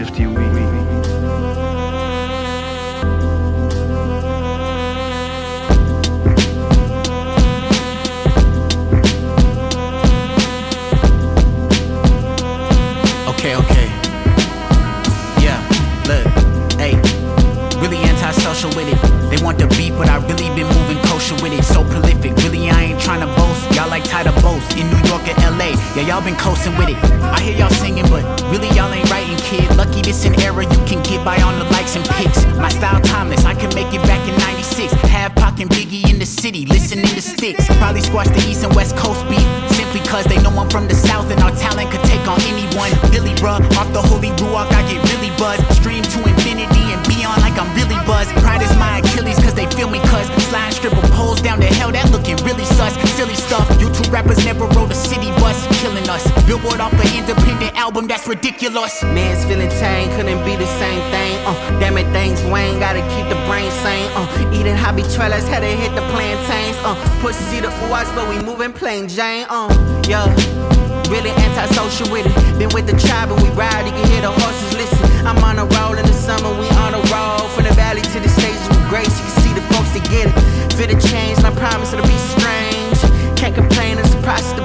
50 a week. Okay. Yeah, look, hey, really antisocial with it. They want the beef, but I really been moving kosher with it. So prolific, really I ain't tryna boast. Y'all like tighter boats in New York or LA. Yeah, y'all been coasting with it. I hear y'all singing, but really y'all ain't writing, kid. Lucky this an era you can get by on the likes and pics. My style timeless, I can make it back in 96. Have Pac and Biggie in the city, listening to Sticks. Probably squash the East and West Coast beef, simply cause they know I'm from the South and our talent could take on anyone. Billy bruh, off the holy ruach, I get really buzzed. Stream to infinity and beyond like I'm really buzzed. Pride is my Achilles cause they feel me cuz slide stripper poles down to hell, that looking really sus. Silly stuff, YouTube rappers never rode a city bus, killing us. Billboard off an independent album, that's ridiculous. Man's feeling tame, couldn't be the same thing. Damn it, things Wayne, gotta keep the brain sane. Eating hobby trailers, had to hit the plantains. Pussy the watch, but we moving plain Jane. Yeah, really antisocial with it. Been with the tribe and we ride, you can hear the horses listen. I'm on a roll in the summer, we on a roll. From the valley to the stages with grace, you can see the folks that get it. Feel the change, and I promise it'll be strange. Can't complain, I'm surprised